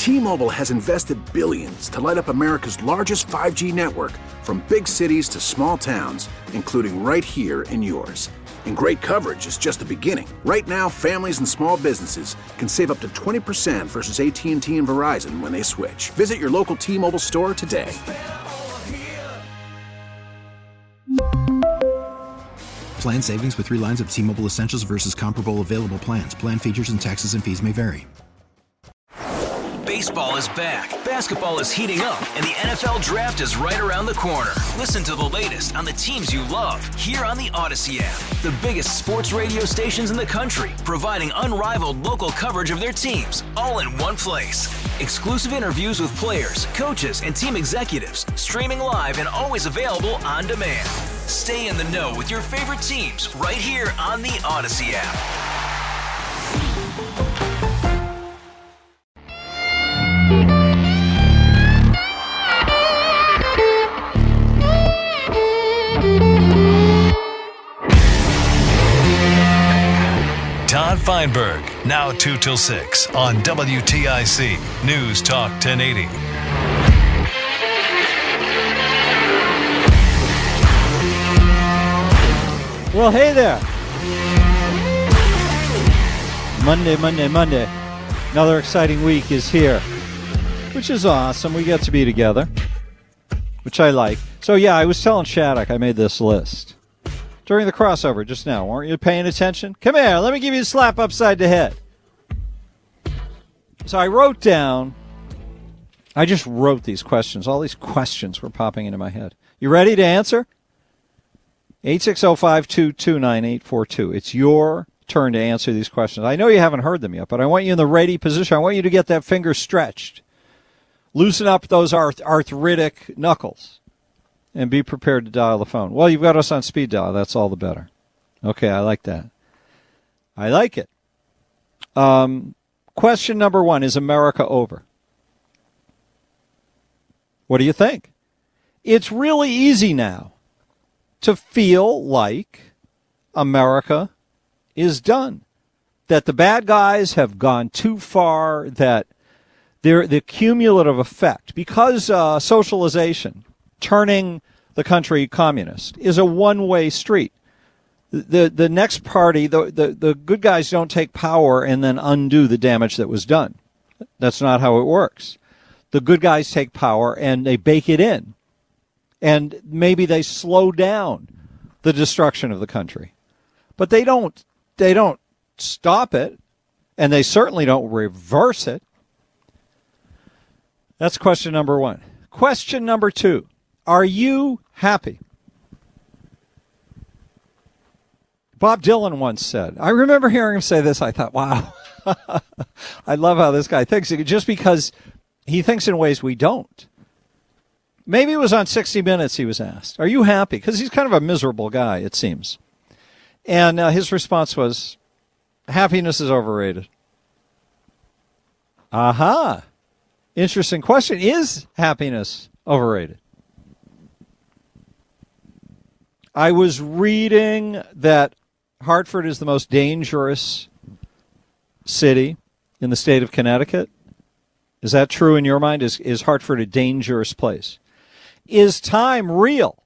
T-Mobile has invested billions to light up America's largest 5G network, from big cities to small towns, including right here in yours. And great coverage is just the beginning. Right now, families and small businesses can save up to 20% versus AT&T and Verizon when they switch. Visit your local T-Mobile store today. Plan savings with 3 lines of T-Mobile Essentials versus comparable available plans. Plan features and taxes and fees may vary. Baseball is back, basketball is heating up, and the NFL Draft is right around the corner. Listen to the latest on the teams you love here on the Odyssey app. The biggest sports radio stations in the country, providing unrivaled local coverage of their teams, all in one place. Exclusive interviews with players, coaches, and team executives, streaming live and always available on demand. Stay in the know with your favorite teams right here on the Odyssey app. Todd Feinberg, now 2 till 6 on WTIC News Talk 1080. Well, hey there. Monday. Another exciting week is here, which is awesome. We get to be together, which I like. So, yeah, I was telling Shattuck I made this list during the crossover just now. Weren't you paying attention? Come here. Let me give you a slap upside the head. So I wrote down, I just wrote these questions. All these questions were popping into my head. You ready to answer? 860-522-9842. It's your turn to answer these questions. I know you haven't heard them yet, but I want you in the ready position. I want you to get that finger stretched. Loosen up those arthritic knuckles. And be prepared to dial the phone. Well, you've got us on speed dial. That's all the better. Okay, I like that. I like it. Question number 1, is America over? What do you think? It's really easy now to feel like America is done. That the bad guys have gone too far, that the cumulative effect, because socialization, turning the country communist, is a one-way street. The next party, the good guys don't take power and then undo the damage that was done. That's not how it works. The good guys take power and they bake it in. And maybe they slow down the destruction of the country. But they don't stop it, and they certainly don't reverse it. That's question number 1. Question number 2. Are you happy? Bob Dylan once said, I remember hearing him say this, I thought, wow, I love how this guy thinks, just because he thinks in ways we don't. Maybe it was on 60 Minutes he was asked, are you happy? Because he's kind of a miserable guy, it seems. And his response was, happiness is overrated. Aha. Interesting question. Is happiness overrated? I was reading that Hartford is the most dangerous city in the state of Connecticut. Is that true in your mind? Is Hartford a dangerous place? Is time real?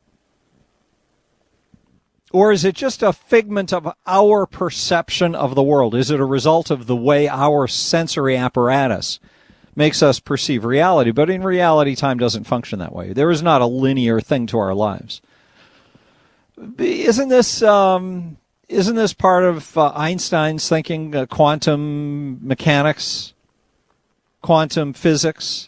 Or is it just a figment of our perception of the world? Is it a result of the way our sensory apparatus makes us perceive reality? But in reality, time doesn't function that way. There is not a linear thing to our lives. Isn't this part of Einstein's thinking, quantum mechanics, quantum physics,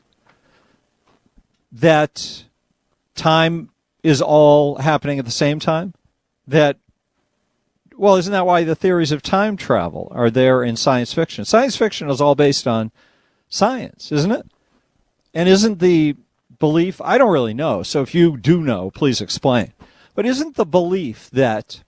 that time is all happening at the same time? Isn't that why the theories of time travel are there in science fiction? Science fiction is all based on science, isn't it? And isn't the belief, I don't really know, so if you do know, please explain. But isn't the belief that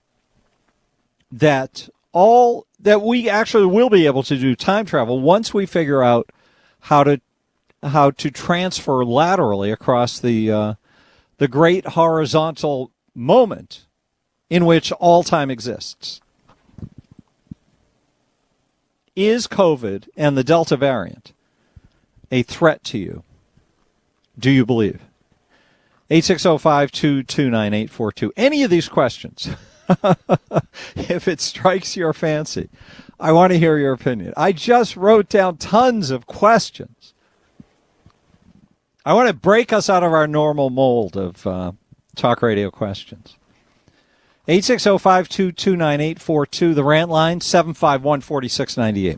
we actually will be able to do time travel once we figure out how to transfer laterally across the great horizontal moment in which all time exists? Is COVID and the Delta variant a threat to you? Do you believe? 860-522-9842. Any of these questions, if it strikes your fancy, I want to hear your opinion. I just wrote down tons of questions. I want to break us out of our normal mold of talk radio questions. 860-522-9842. The rant line, 751-4698.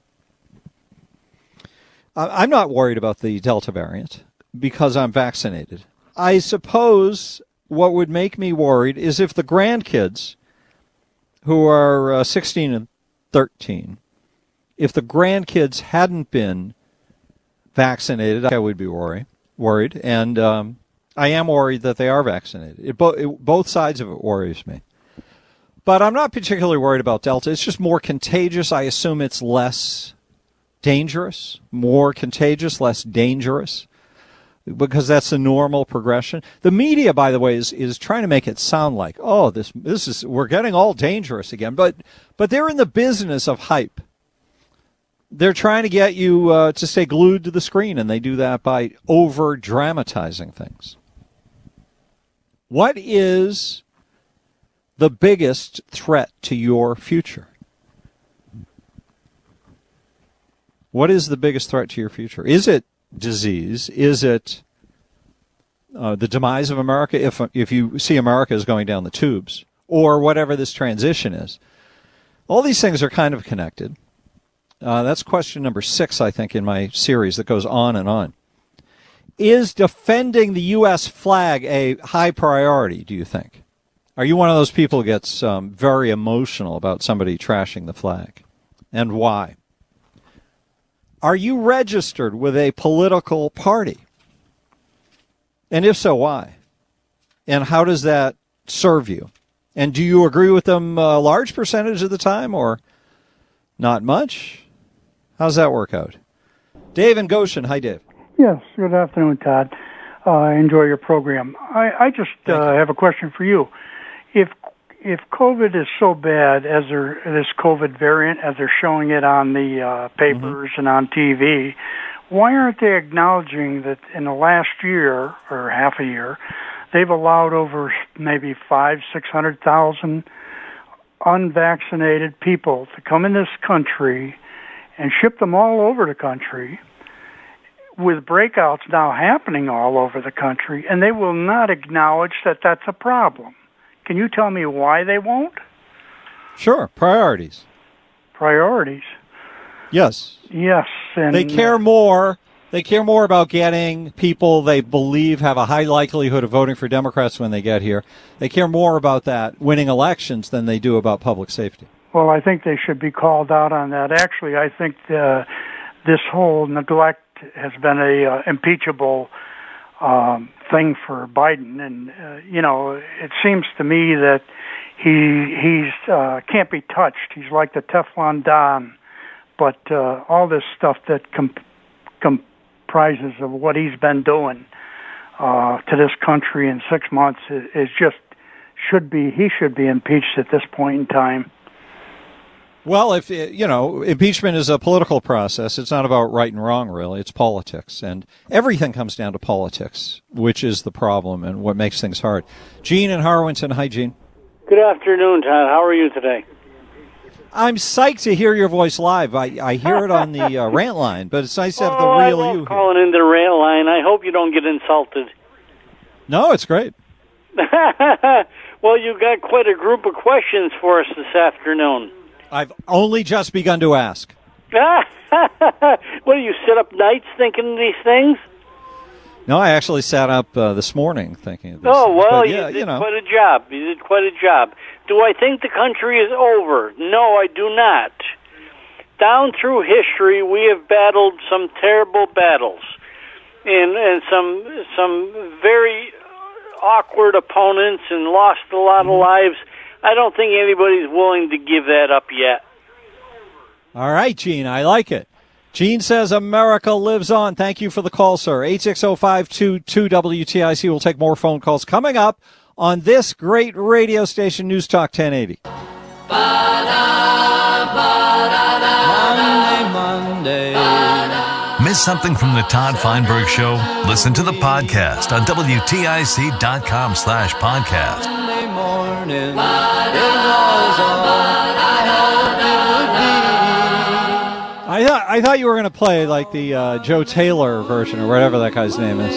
I'm not worried about the Delta variant because I'm vaccinated. I suppose what would make me worried is if the grandkids who are 16 and 13, if the grandkids hadn't been vaccinated, I would be worried. And I am worried that they are vaccinated. Both sides of it worries me. But I'm not particularly worried about Delta. It's just more contagious. I assume it's less dangerous, more contagious, less dangerous, because that's the normal progression. The media, by the way, is trying to make it sound like, oh, this is, we're getting all dangerous again. But they're in the business of hype. They're trying to get you to stay glued to the screen, and they do that by over-dramatizing things. What is the biggest threat to your future? What is the biggest threat to your future? Is it disease? Is it the demise of America, if you see America as going down the tubes, or whatever this transition is? All these things are kind of connected. That's question number 6, I think, in my series that goes on and on. Is defending the U.S. flag a high priority, do you think? Are you one of those people who gets very emotional about somebody trashing the flag? And why? Are you registered with a political party? And if so, why? And how does that serve you? And do you agree with them a large percentage of the time or not much? How's that work out? Dave in Goshen. Hi, Dave. Yes, good afternoon, Todd. I enjoy your program. I just have a question for you. If COVID is so bad as this COVID variant, as they're showing it on the papers and on TV, why aren't they acknowledging that in the last year or half a year, they've allowed over maybe 500,000-600,000 unvaccinated people to come in this country and ship them all over the country, with breakouts now happening all over the country, and they will not acknowledge that that's a problem? Can you tell me why they won't? Sure. Priorities. Priorities. Yes. Yes. And they care more. They care more about getting people they believe have a high likelihood of voting for Democrats when they get here. They care more about that winning elections than they do about public safety. Well, I think they should be called out on that. Actually, I think this whole neglect has been a impeachable thing for Biden, and it seems to me that he's can't be touched. He's like the Teflon Don, but all this stuff that comprises of what he's been doing to this country in 6 months is just he should be impeached at this point in time. Well, if impeachment is a political process, it's not about right and wrong, really. It's politics, and everything comes down to politics, which is the problem and what makes things hard. Gene in Harwinton. Hi, Gene. Good afternoon, Todd. How are you today? I'm psyched to hear your voice live. I hear it on the rant line, but it's nice to have the real you. Calling in the rant line. I hope you don't get insulted. No, it's great. Well, you've got quite a group of questions for us this afternoon. I've only just begun to ask. What, do you sit up nights thinking of these things? No, I actually sat up this morning thinking of this. Oh, well, yeah, you did quite a job. You did quite a job. Do I think the country is over? No, I do not. Down through history, we have battled some terrible battles and some very awkward opponents and lost a lot of lives. I don't think anybody's willing to give that up yet. All right, Gene, I like it. Gene says America lives on. Thank you for the call, sir. 860-522-WTIC. We'll take more phone calls coming up on this great radio station, News Talk 1080. Monday. Miss something from the Todd Feinberg Show? Listen to the podcast on WTIC.com/podcast. I thought you were going to play like the Joe Taylor version or whatever that guy's name is.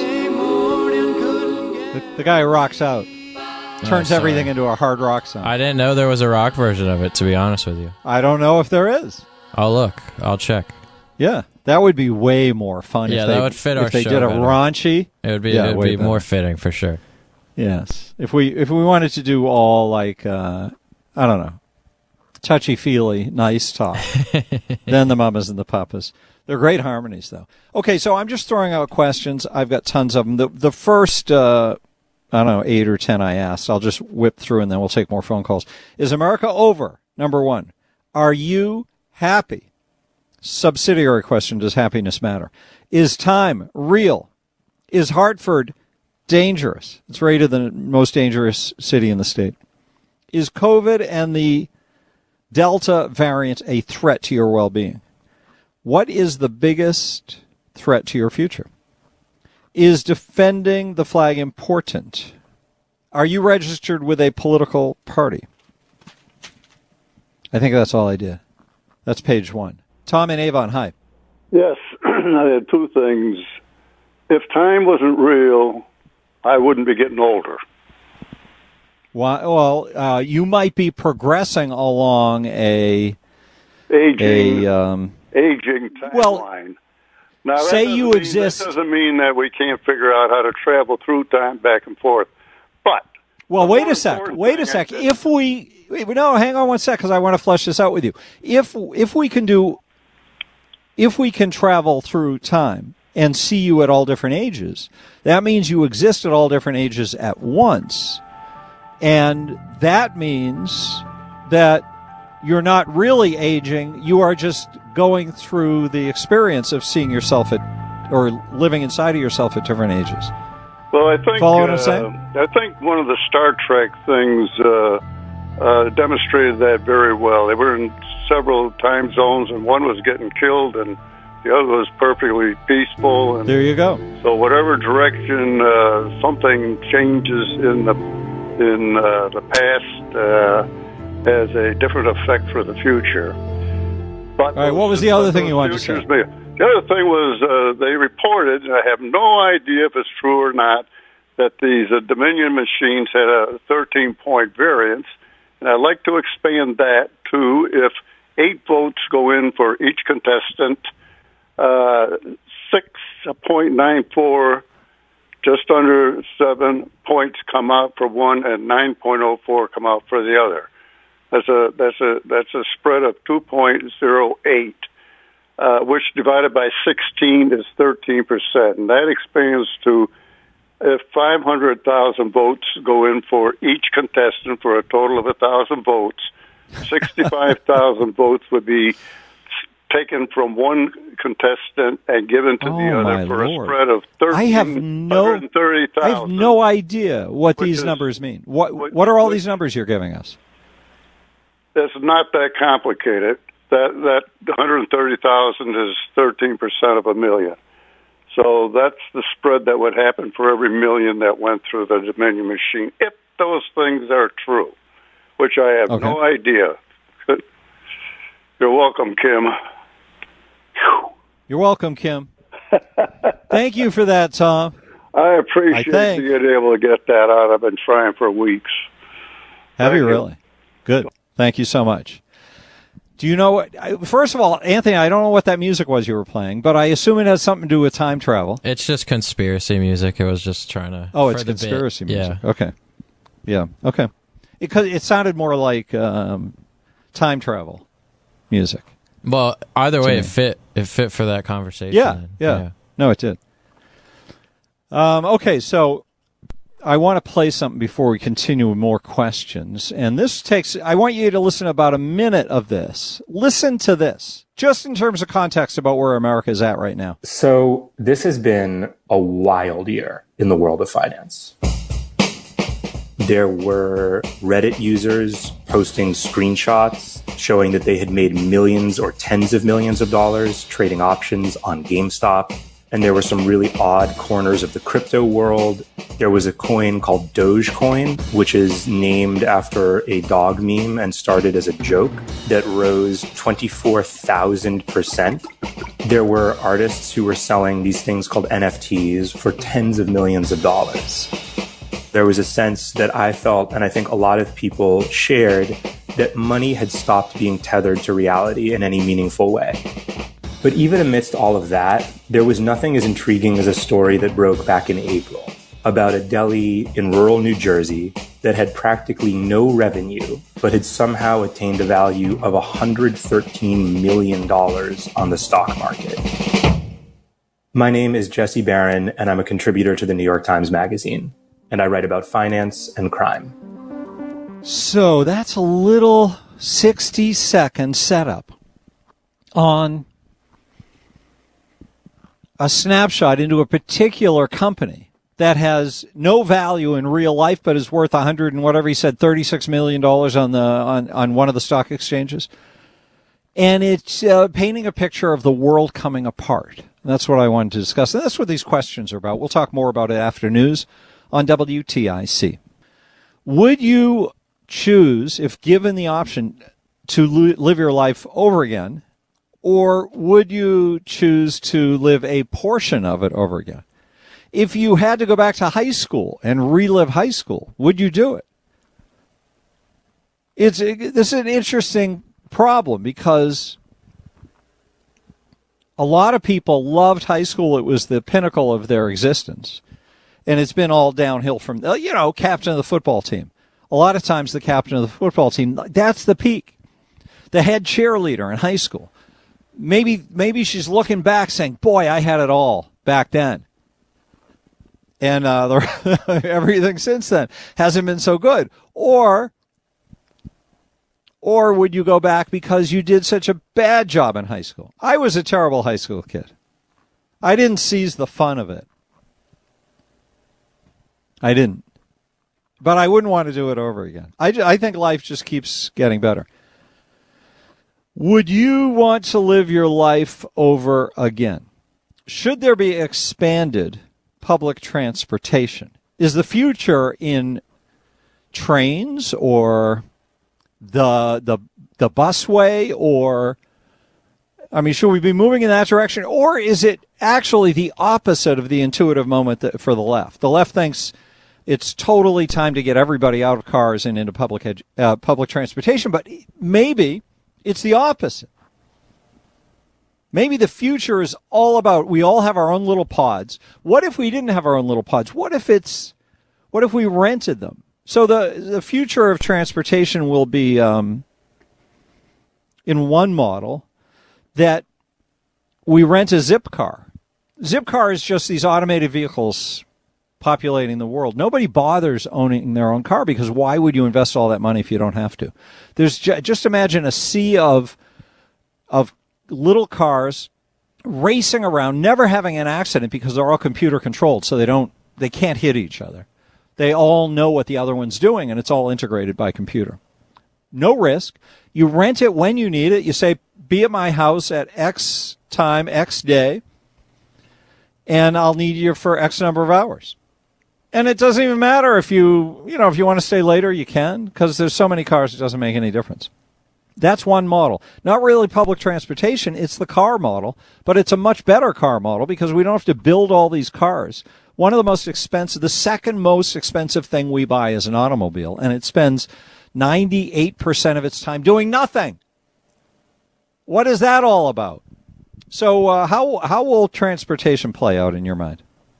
The guy who rocks out. Turns everything into a hard rock song. I didn't know there was a rock version of it, to be honest with you. I don't know if there is. I'll look. I'll check. Yeah, that would be way more fun. Yeah, that would fit our show. If they did a raunchy, it would be more fitting for sure. Yes, if we wanted to do all like I don't know, touchy-feely, nice talk, then the Mamas and the Papas. They're great harmonies, though. Okay, so I'm just throwing out questions. I've got tons of them. The first, I don't know, 8 or 10 I asked. I'll just whip through and then we'll take more phone calls. Is America over? Number one. Are you happy? Subsidiary question, does happiness matter? Is time real? Is Hartford dangerous? It's rated the most dangerous city in the state. Is COVID and the Delta variant a threat to your well-being? What is the biggest threat to your future? Is defending the flag important? Are you registered with a political party? I think that's all I did. That's page 1. Tom in Avon, hi. Yes, I had 2 things. If time wasn't real, I wouldn't be getting older. Well, you might be progressing along a aging timeline. Well, now, say you exist. That doesn't mean that we can't figure out how to travel through time back and forth. But wait a sec. If we hang on one sec, because I want to flesh this out with you. If we can travel through time and see you at all different ages, that means you exist at all different ages at once. And that means that you're not really aging. You are just going through the experience of seeing yourself or living inside of yourself at different ages. Well, I think, follow what I'm saying? I think one of the Star Trek things demonstrated that very well. They were in several time zones, and one was getting killed, and the other was perfectly peaceful. And there you go. So whatever direction something changes in the past has a different effect for the future. But all right, what was the other thing you wanted to say? The other thing was they reported, and I have no idea if it's true or not, that these Dominion machines had a 13-point variance. And I'd like to expand that to if 8 votes go in for each contestant, 6.94, just under 7 points come out for one, and 9.04 come out for the other. That's a spread of 2.08, which divided by 16 is 13%, and that expands to if 500,000 votes go in for each contestant for a total of 1,000 votes, 65,000 votes would be taken from one contestant and given to the other for a spread of 130,000. I have no idea what these numbers mean. What are all these numbers you're giving us? It's not that complicated. That 130,000 is 13% of a million. So that's the spread that would happen for every million that went through the Dominion machine, if those things are true, which I have no idea. You're welcome, Kim. You're welcome, Kim. Thank you for that, Tom. I appreciate being able to get that out. I've been trying for weeks. Have you really? Good. Thank you so much. Do you know what? First of all, Anthony, I don't know what that music was you were playing, but I assume it has something to do with time travel. It's just conspiracy music. It was just trying to. Oh, it's conspiracy music. Yeah. Okay. Yeah. Okay. It sounded more like time travel music. Well, either way, it fit for that conversation. Yeah. No, it did. Okay, so I want to play something before we continue with more questions. And I want you to listen to about a minute of this. Listen to this, just in terms of context about where America is at right now. So this has been a wild year in the world of finance. There were Reddit users posting screenshots showing that they had made millions or tens of millions of dollars trading options on GameStop. And there were some really odd corners of the crypto world. There was a coin called Dogecoin, which is named after a dog meme and started as a joke, that rose 24,000%. There were artists who were selling these things called NFTs for tens of millions of dollars. There was a sense that I felt, and I think a lot of people shared, that money had stopped being tethered to reality in any meaningful way. But even amidst all of that, there was nothing as intriguing as a story that broke back in April about a deli in rural New Jersey that had practically no revenue, but had somehow attained a value of $113 million on the stock market. My name is Jesse Barron, and I'm a contributor to the New York Times Magazine, and I write about finance and crime. So that's a little 60-second setup on a snapshot into a particular company that has no value in real life, but is worth $36 million on one of the stock exchanges. And it's painting a picture of the world coming apart. And that's what I wanted to discuss. And that's what these questions are about. We'll talk more about it after news on WTIC. Would you choose, if given the option, to live your life over again? Or would you choose to live a portion of it over again? If you had to go back to high school and relive high school, would you do it? This is an interesting problem because a lot of people loved high school. It was the pinnacle of their existence. And it's been all downhill from, captain of the football team. A lot of times the captain of the football team, that's the peak. The head cheerleader in high school. Maybe she's looking back saying, boy, I had it all back then. And everything since then hasn't been so good. Or would you go back because you did such a bad job in high school? I was a terrible high school kid. I didn't seize the fun of it. I didn't. But I wouldn't want to do it over again. I think life just keeps getting better. Would you want to live your life over again? Should there be expanded public transportation? Is the future in trains or the busway, or should we be moving in that direction, or is it actually the opposite of the intuitive moment for the left? The left thinks it's totally time to get everybody out of cars and into public transportation, but maybe it's the opposite. Maybe the future is all about, we all have our own little pods. What if we didn't have our own little pods? What if we rented them? So the future of transportation will be in one model that we rent a Zipcar. Zipcar is just these automated vehicles populating the world. Nobody bothers owning their own car because why would you invest all that money if you don't have to? There's just imagine a sea of little cars racing around, never having an accident because they're all computer controlled, so they can't hit each other. They all know what the other one's doing, and it's all integrated by computer. No risk. You rent it when you need it. You say, be at my house at X time, X day, and I'll need you for X number of hours. And it doesn't even matter if you want to stay later, you can, because there's so many cars, it doesn't make any difference. That's one model. Not really public transportation, it's the car model, but it's a much better car model because we don't have to build all these cars. One of the second most expensive thing we buy is an automobile, and it spends 98% of its time doing nothing. What is that all about? So how will transportation play out in your mind?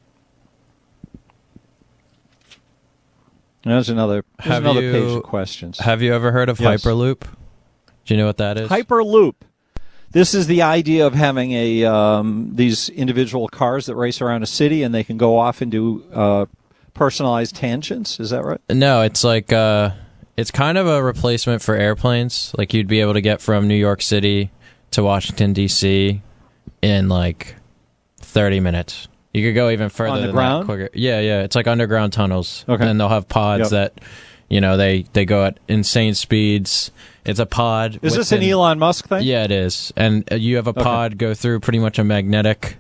There's another page of questions. Have you ever heard of Hyperloop? Do you know what that is? Hyperloop. This is the idea of having these individual cars that race around a city and they can go off and do personalized tangents. Is that right? No, it's like it's kind of a replacement for airplanes. Like you'd be able to get from New York City to Washington, D.C. in like 30 minutes. You could go even further On the than ground? that quicker. Yeah, it's like underground tunnels. Okay. And they'll have pods that, they go at insane speeds. It's a pod. Is this an Elon Musk thing? Yeah, it is. And you have a pod go through pretty much a magnetic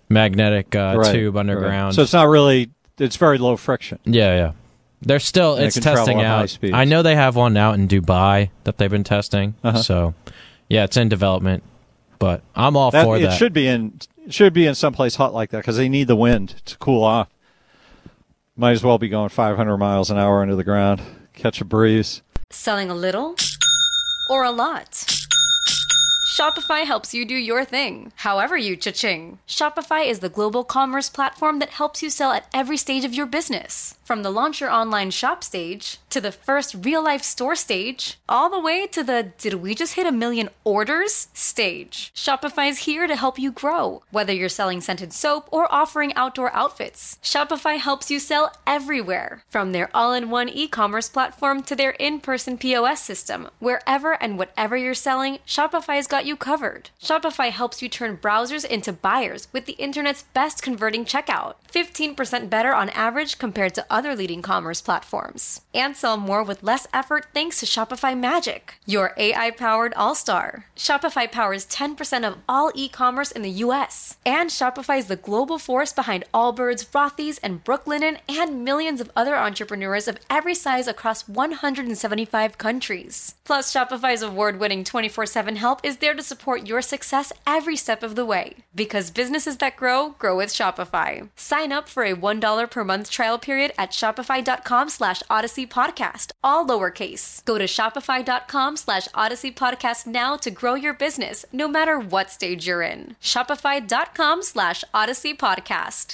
tube underground. Right. So it's not really, it's very low friction. Yeah. They're still, And it's it can travel testing at high out. speeds. I know they have one out in Dubai that they've been testing. So, yeah, it's in development. But I'm all for that. It should be in someplace hot like that because they need the wind to cool off. Might as well be going 500 miles an hour into the ground, catch a breeze. Selling a little or a lot? Shopify helps you do your thing, however you cha-ching. Shopify is the global commerce platform that helps you sell at every stage of your business. From the launch your online shop stage, to the first real-life store stage, all the way to the did we just hit 1 million orders stage. Shopify's here to help you grow. Whether you're selling scented soap or offering outdoor outfits, Shopify helps you sell everywhere. From their all-in-one e-commerce platform to their in-person POS system, wherever and whatever you're selling, Shopify's got you covered. Shopify helps you turn browsers into buyers with the internet's best converting checkout. 15% better on average compared to other leading commerce platforms. And sell more with less effort thanks to Shopify Magic, your AI-powered all-star. Shopify powers 10% of all e-commerce in the U.S. And Shopify is the global force behind Allbirds, Rothy's, and Brooklinen, and millions of other entrepreneurs of every size across 175 countries. Plus, Shopify's award-winning 24/7 help is there to support your success every step of the way. Because businesses that grow with Shopify. Sign up for a $1 per month trial period at shopify.com/Odyssey Podcast, all lowercase. Go to shopify.com/Odyssey Podcast now to grow your business, no matter what stage you're in. Shopify.com/Odyssey Podcast.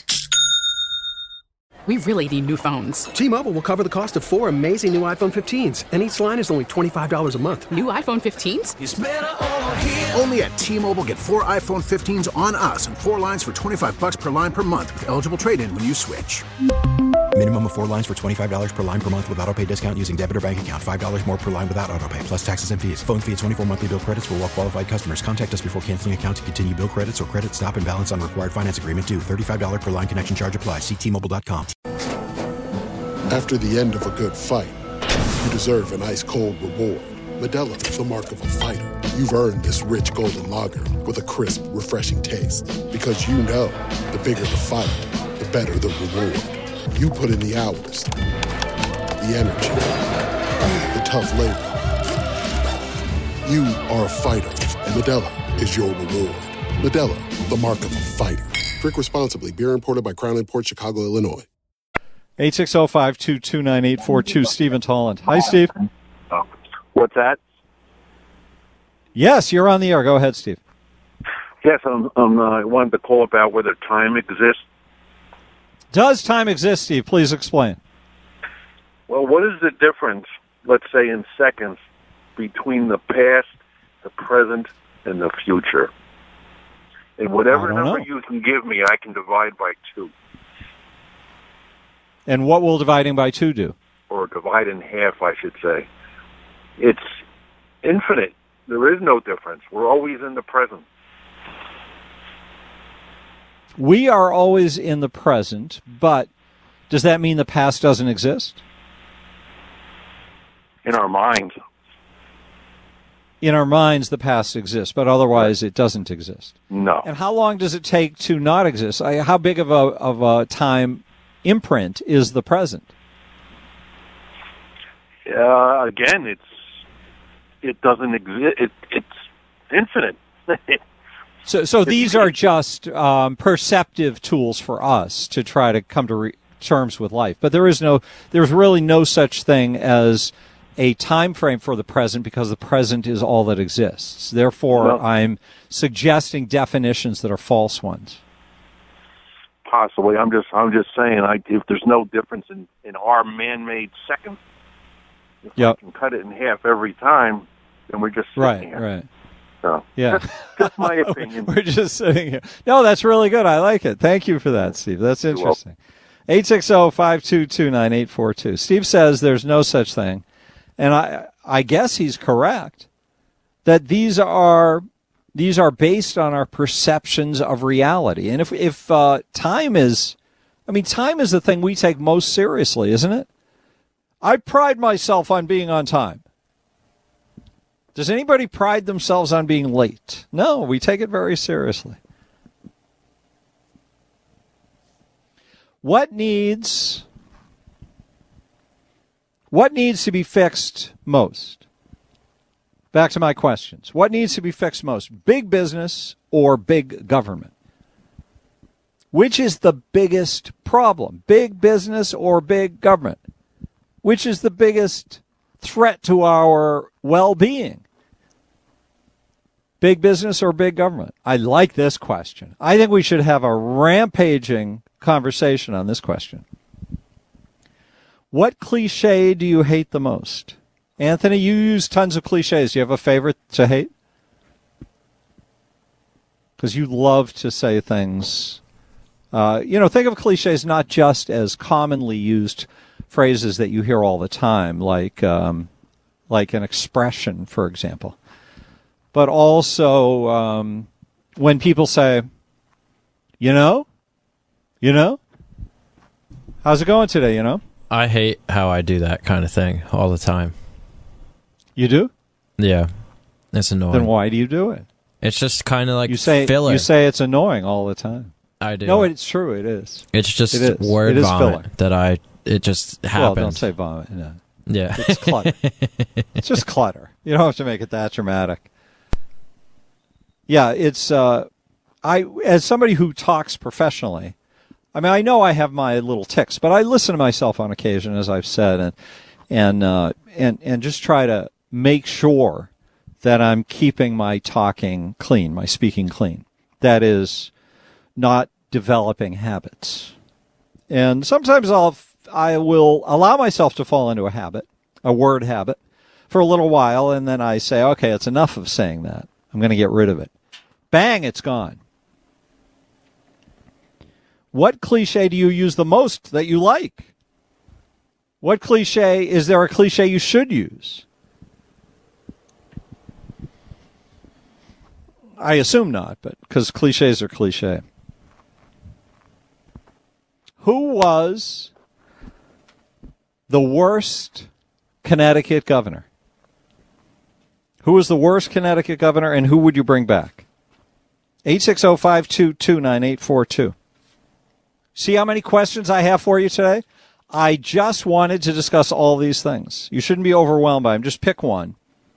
We really need new phones. T-Mobile will cover the cost of 4 amazing new iPhone 15s, and each line is only $25 a month. New iPhone 15s? It's better over here. Only at T-Mobile, get 4 iPhone 15s on us and 4 lines for $25 per line per month with eligible trade-in when you switch. Minimum of 4 lines for $25 per line per month with autopay discount using debit or bank account. $5 more per line without autopay, plus taxes and fees. Phone fee at 24 monthly bill credits for well-qualified customers. Contact us before canceling account to continue bill credits or credit stop and balance on required finance agreement due. $35 per line connection charge applies. See T-Mobile.com. After the end of a good fight, you deserve an ice-cold reward. Modelo is the mark of a fighter. You've earned this rich golden lager with a crisp, refreshing taste. Because you know, the bigger the fight, the better the reward. You put in the hours, the energy, the tough labor. You are a fighter, and Modelo is your reward. Modelo, the mark of a fighter. Drink responsibly. Beer imported by Crown Imports, Chicago, Illinois. 860-522-9842, Stephen Tolland. Hi, Steve. What's that? Yes, you're on the air. Go ahead, Steve. Yes, I wanted to call about whether time exists. Does time exist, Steve? Please explain. Well, what is the difference, let's say in seconds, between the past, the present, and the future? And whatever number you can give me, I can divide by 2. And what will dividing by 2 do? Or divide in half, I should say. It's infinite. There is no difference. We're always in the present. We are always in the present, but does that mean the past doesn't exist? In our minds. In our minds, the past exists, but otherwise it doesn't exist. No. And how long does it take to not exist? How big of a time imprint is the present? Again, it doesn't exist. It's infinite. So these are just perceptive tools for us to try to come to terms with life. But there's really no such thing as a time frame for the present because the present is all that exists. Therefore, I'm suggesting definitions that are false ones. Possibly. I'm just saying, if there's no difference in our man-made seconds, if I can cut it in half every time, then we're just sitting here. Right. So, yeah. That's my opinion. We're just sitting here. No, that's really good. I like it. Thank you for that, Steve. That's interesting. 860-522-9842. Steve says there's no such thing. And I guess he's correct that these are These are based on our perceptions of reality. And if time is, time is the thing we take most seriously, isn't it? I pride myself on being on time. Does anybody pride themselves on being late? No, we take it very seriously. What needs to be fixed most? Back to my questions. What needs to be fixed most? Big business or big government? Which is the biggest problem? Big business or big government? Which is the biggest threat to our well-being? Big business or big government? I like this question. I think we should have a rampaging conversation on this question. What cliche do you hate the most? Anthony, you use tons of cliches. Do you have a favorite to hate? Because you love to say things. Think of cliches not just as commonly used phrases that you hear all the time, like an expression, for example. But also when people say, you know, how's it going today, I hate how I do that kind of thing all the time. You do? Yeah. It's annoying. Then why do you do it? It's just kind of like filler. You say it's annoying all the time. I do. No, it's true. It is. It's just word vomit it just happens. Well, don't say vomit. No. Yeah. It's clutter. It's just clutter. You don't have to make it that dramatic. Yeah, it's as somebody who talks professionally, I know I have my little tics, but I listen to myself on occasion, as I've said, and just try to make sure that I'm keeping my talking clean, my speaking clean. That is, not developing habits. And sometimes I will allow myself to fall into a habit, a word habit, for a little while, and then I say, okay, it's enough of saying that. I'm going to get rid of it. Bang, it's gone. What cliche do you use the most that you like? What cliche, is there a cliche you should use? I assume not, but because cliches are cliche. Who was the worst Connecticut governor? Who was the worst Connecticut governor, and who would you bring back? 860-522-9842. See how many questions I have for you today? I just wanted to discuss all these things. You shouldn't be overwhelmed by them. Just pick one.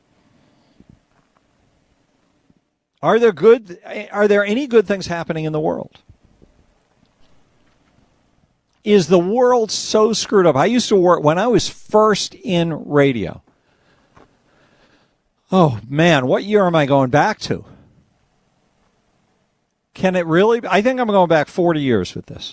Are there any good things happening in the world? Is the world so screwed up? I used to work when I was first in radio. Oh, man, what year am I going back to? Can it really? I think I'm going back 40 years with this.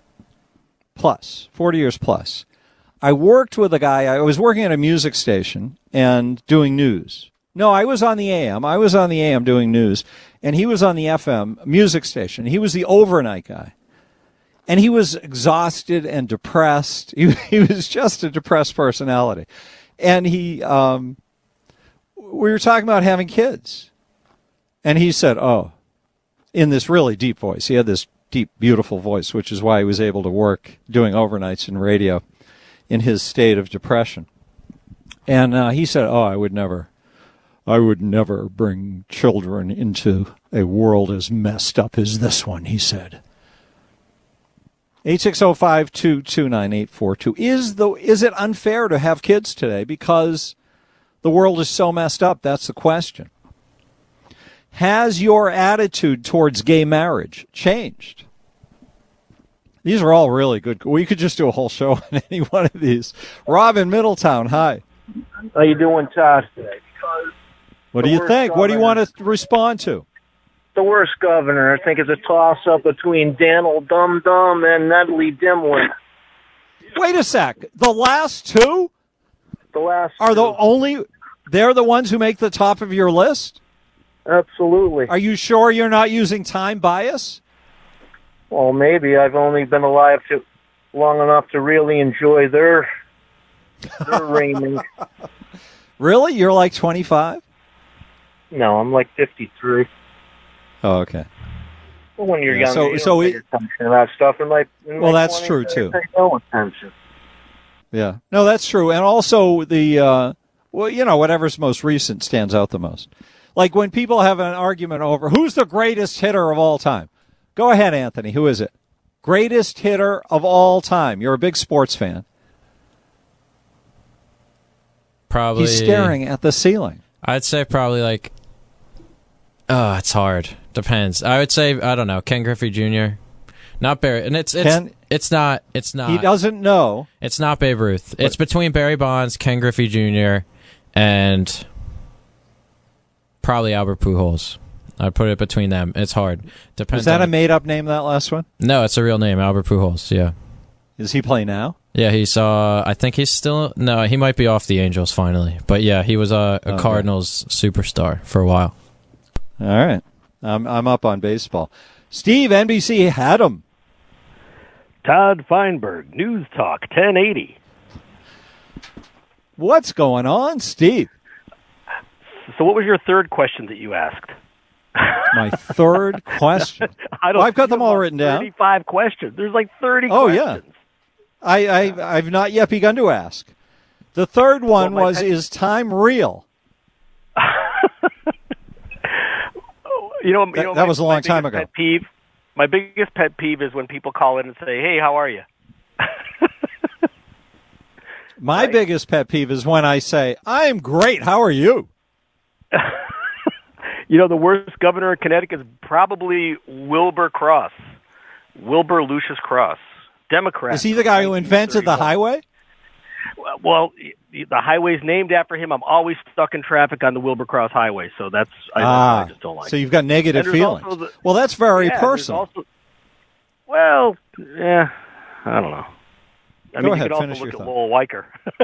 40 years plus. I worked with a guy. I was working at a music station and doing news. No, I was on the AM. I was on the AM doing news, and he was on the FM music station. He was the overnight guy. And he was exhausted and depressed. He was just a depressed personality. And we were talking about having kids. And he said, in this really deep voice. He had this deep, beautiful voice, which is why he was able to work doing overnights in radio in his state of depression. And he said, I would never bring children into a world as messed up as this one, he said. 860-522-9842. Is it unfair to have kids today because the world is so messed up? That's the question. Has your attitude towards gay marriage changed? These are all really good. We could just do a whole show on any one of these. Rob in Middletown, hi. How you doing, Todd? What do you think? What do you want to respond to? The worst governor, I think, is a toss-up between Daniel Dum-Dum and Natalie Dimwit. Wait a sec. The last two? The last are two. They're the ones who make the top of your list? Absolutely. Are you sure you're not using time bias? Well, maybe. I've only been alive long enough to really enjoy their reigning. Really? You're like 25? No, I'm like 53. Oh, okay. Well, when you're Yeah, younger, so you don't pay attention to that stuff. Well, that's true, too. Pay no attention. Yeah. No, that's true. And also the, whatever's most recent stands out the most. Like when people have an argument over who's the greatest hitter of all time. Go ahead, Anthony. Who is it? Greatest hitter of all time. You're a big sports fan. Probably. He's staring at the ceiling. I'd say probably like. Oh, it's hard. Depends. I would say, I don't know, Ken Griffey Jr. Not Barry, and it's not. He doesn't know. It's not Babe Ruth. It's between Barry Bonds, Ken Griffey Jr., and probably Albert Pujols. I'd put it between them. It's hard. Depends. Is that a made-up name, that last one? No, it's a real name, Albert Pujols. Yeah. Does he play now? Yeah, I think he's still. No, he might be off the Angels finally. But yeah, he was a Cardinals superstar for a while. All right, I'm up on baseball. Steve, NBC had him. Todd Feinberg, News Talk 1080. What's going on, Steve? So what was your third question that you asked? My third question? I've got them all written down. 35 questions. There's like 30 questions. Oh, yeah. I've not yet begun to ask. The third one was, is time real? That was a long time ago. My biggest pet peeve is when people call in and say, hey, how are you? My biggest pet peeve is when I say, I'm great, how are you? The worst governor of Connecticut is probably Wilbur Lucius Cross, Democrat. Is he the guy who invented the highway? Well, the highway's named after him. I'm always stuck in traffic on the Wilbur Cross Highway, so that's I just don't like. So you've got negative feelings. Well, that's very personal. I don't know. I mean, you could also look at Lowell Weicker.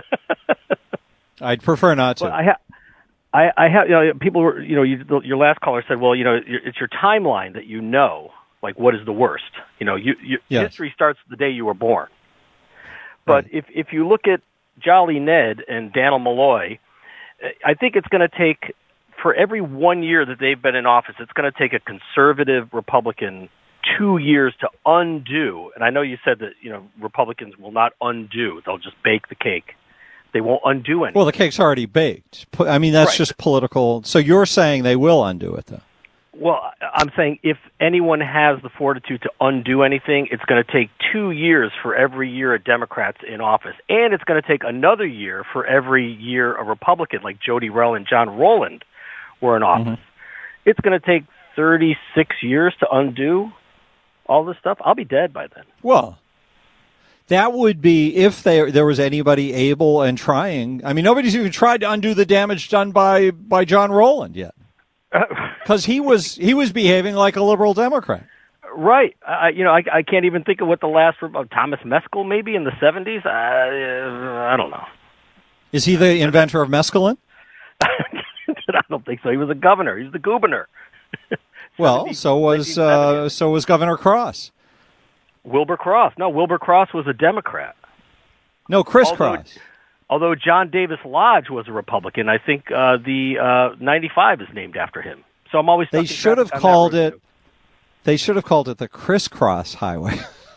I'd prefer not to. Well, I have people were your last caller said, well, it's your timeline that like what is the worst. History starts the day you were born. But if you look at Jolly Ned and Daniel Malloy, I think it's going to take, for every 1 year that they've been in office, it's going to take a conservative Republican 2 years to undo. And I know you said that, Republicans will not undo. They'll just bake the cake. They won't undo anything. Well, the cake's already baked. I mean, that's just political. So you're saying they will undo it, though? Well, I'm saying if anyone has the fortitude to undo anything, it's going to take 2 years for every year a Democrat's in office. And it's going to take another year for every year a Republican, like Jody Rell and John Rowland, were in office. Mm-hmm. It's going to take 36 years to undo all this stuff. I'll be dead by then. Well, that would be if there was anybody able and trying. I mean, nobody's even tried to undo the damage done by John Rowland yet. Because he was behaving like a liberal Democrat. Right. I can't even think of what the last Thomas Meskel maybe in the 70s. I don't know. Is he the inventor of mescaline? I don't think so. He was a governor. He's the governor. Well, so was Governor Cross. Wilbur Cross. No, Wilbur Cross was a Democrat. No, Cross. Although John Davis Lodge was a Republican, I think the 95 is named after him. So I'm always. They should have called it. They should have called it the Crisscross Highway.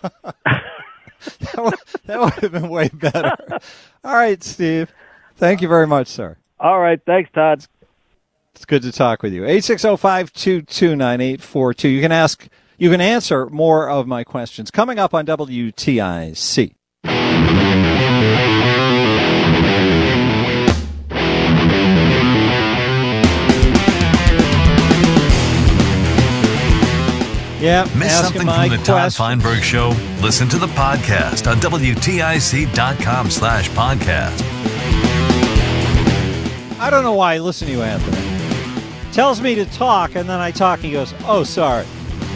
that would have been way better. All right, Steve. Thank you very much, sir. All right, thanks, Todd. It's good to talk with you. 860-522-9842. You can answer more of my questions coming up on WTIC. Yeah, miss something from the Todd Feinberg Show? Listen to the podcast on WTIC.com/podcast. I don't know why I listen to you, Anthony. Tells me to talk, and then I talk, he goes, oh, sorry.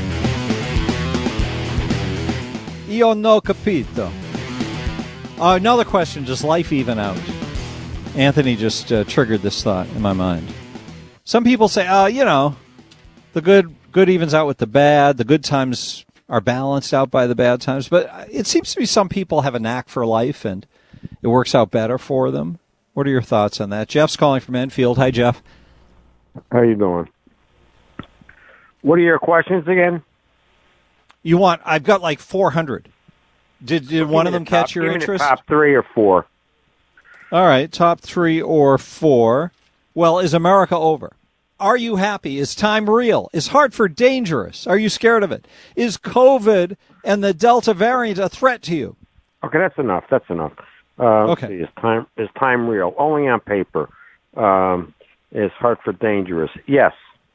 Io no capito. Another question, does life even out? Anthony just triggered this thought in my mind. Some people say, the good evens out with the bad. The good times are balanced out by the bad times. But it seems to be some people have a knack for life, and it works out better for them. What are your thoughts on that? Jeff's calling from Enfield. Hi, Jeff. How you doing? What are your questions again? I've got like 400. Did one of them catch your interest? Top 3 or 4. All right, top 3 or 4. Well, is America over? Are you happy? Is time real? Is Hartford dangerous? Are you scared of it? Is COVID and the Delta variant a threat to you? Okay, that's enough. Okay. Is time real? Only on paper. Is Hartford dangerous? Yes.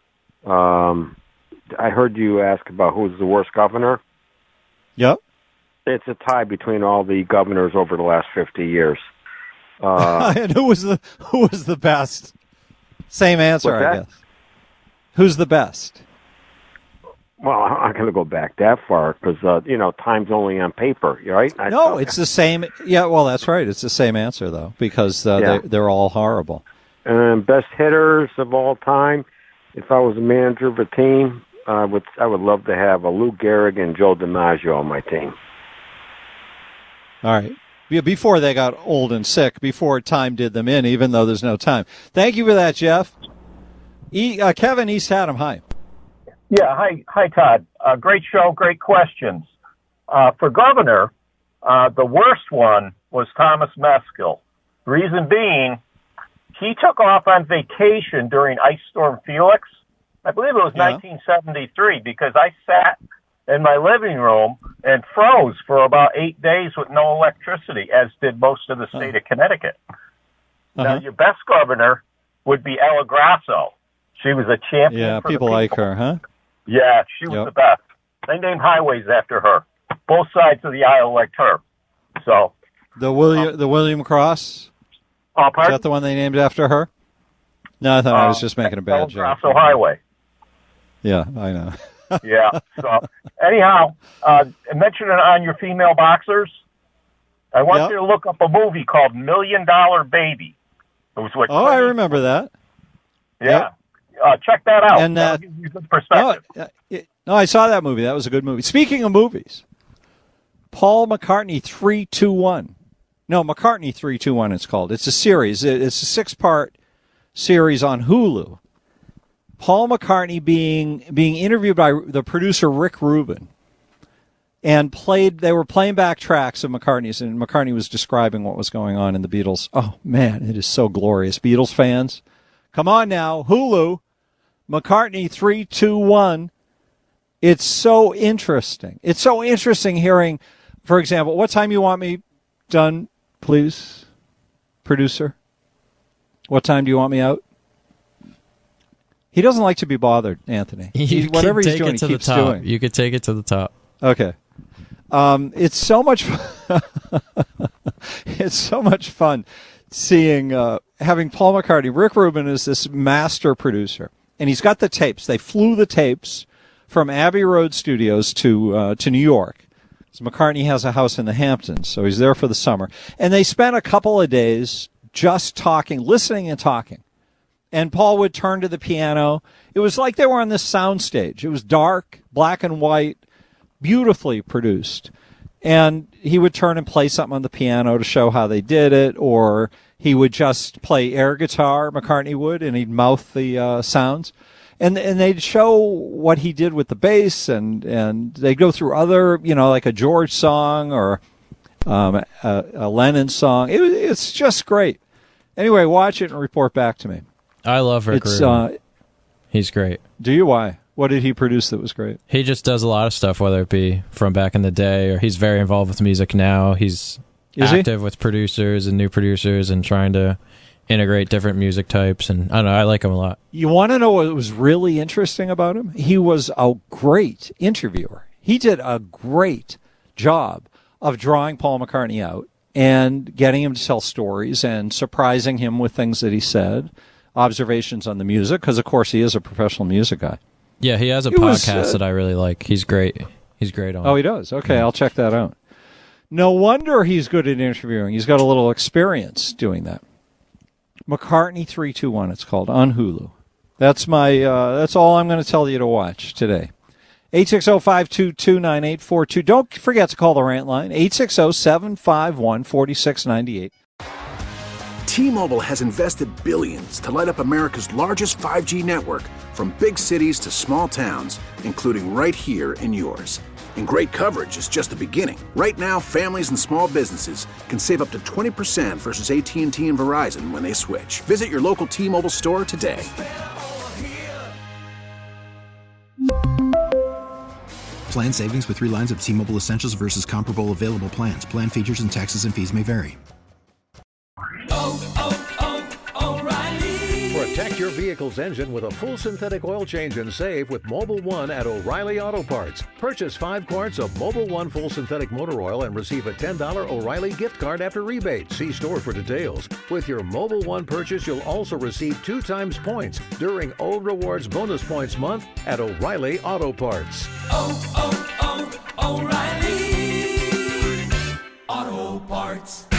I heard you ask about who's the worst governor. Yep. It's a tie between all the governors over the last 50 years. And who was the best? Same answer, I guess. Who's the best? Well, I'm not going to go back that far because, time's only on paper, right? It's the same. Yeah, well, that's right. It's the same answer, though, because they're all horrible. And best hitters of all time, if I was a manager of a team, I would love to have Lou Gehrig and Joe DiMaggio on my team. All right. Before they got old and sick, before time did them in, even though there's no time. Thank you for that, Jeff. Kevin, East Haddam, hi. Yeah, hi, Todd. Great show, great questions. For governor, the worst one was Thomas Meskill. Reason being, he took off on vacation during Ice Storm Felix. I believe it was 1973, because I sat in my living room and froze for about 8 days with no electricity, as did most of the state of Connecticut. Now, your best governor would be Ella Grasso. She was a champion. Yeah, for people like her, huh? Yeah, she was the best. They named highways after her. Both sides of the aisle liked her. So the William Cross. Oh, pardon? Is that the one they named after her? No, I thought I was just making a bad joke. Grasso Highway. Yeah, I know. Yeah. So anyhow, mentioning on your female boxers, I want you to look up a movie called $1 Million Baby. It was what? I remember that. Yeah. Check that out. And that'll give you a good perspective. No, I saw that movie. That was a good movie. Speaking of movies, Paul McCartney 321. No, McCartney 321 it's called. It's a series. It's a 6-part series on Hulu. Paul McCartney being interviewed by the producer Rick Rubin, and they were playing back tracks of McCartney's, and McCartney was describing what was going on in the Beatles. Oh, man, it is so glorious. Beatles fans, come on now. Hulu, McCartney 321. It's so interesting. It's so interesting hearing, for example, what time you want me done, please, producer? What time do you want me out? He doesn't like to be bothered, Anthony. Whatever he's doing, he keeps doing. You could take it to the top. Okay. It's so much it's so much fun seeing having Paul McCartney. Rick Rubin is this master producer, and he's got the tapes. They flew the tapes from Abbey Road Studios to New York. So McCartney has a house in the Hamptons, so he's there for the summer. And they spent a couple of days just talking, listening and talking. And Paul would turn to the piano. It was like they were on this soundstage. It was dark, black and white, beautifully produced. And he would turn and play something on the piano to show how they did it, or he would just play air guitar, McCartney would, and he'd mouth the sounds. And they'd show what he did with the bass, and they'd go through other, like a George song or a Lennon song. It's just great. Anyway, watch it and report back to me. I love Rick Rubin. He's great. Do you? Why? What did he produce that was great? He just does a lot of stuff, whether it be from back in the day, or he's very involved with music now. He's active with producers and new producers and trying to integrate different music types. And I don't know, I like him a lot. You want to know what was really interesting about him? He was a great interviewer. He did a great job of drawing Paul McCartney out and getting him to tell stories and surprising him with things that he said. Observations on the music, because of course he is a professional music guy. Yeah, he has a podcast that I really like. He's great. He's great on it. Oh, he does? Okay, I'll check that out. No wonder he's good at interviewing. He's got a little experience doing that. McCartney 321, it's called, on Hulu. That's that's all I'm going to tell you to watch today. 860-522-9842. Don't forget to call the rant line, 860-751-4698. T-Mobile has invested billions to light up America's largest 5G network, from big cities to small towns, including right here in yours. And great coverage is just the beginning. Right now, families and small businesses can save up to 20% versus AT&T and Verizon when they switch. Visit your local T-Mobile store today. Plan savings with 3 lines of T-Mobile Essentials versus comparable available plans. Plan features and taxes and fees may vary. Protect your vehicle's engine with a full synthetic oil change and save with Mobil 1 at O'Reilly Auto Parts. Purchase 5 quarts of Mobil 1 full synthetic motor oil and receive a $10 O'Reilly gift card after rebate. See store for details. With your Mobil 1 purchase, you'll also receive 2 times points during O Rewards Bonus Points Month at O'Reilly Auto Parts. O'Reilly Auto Parts.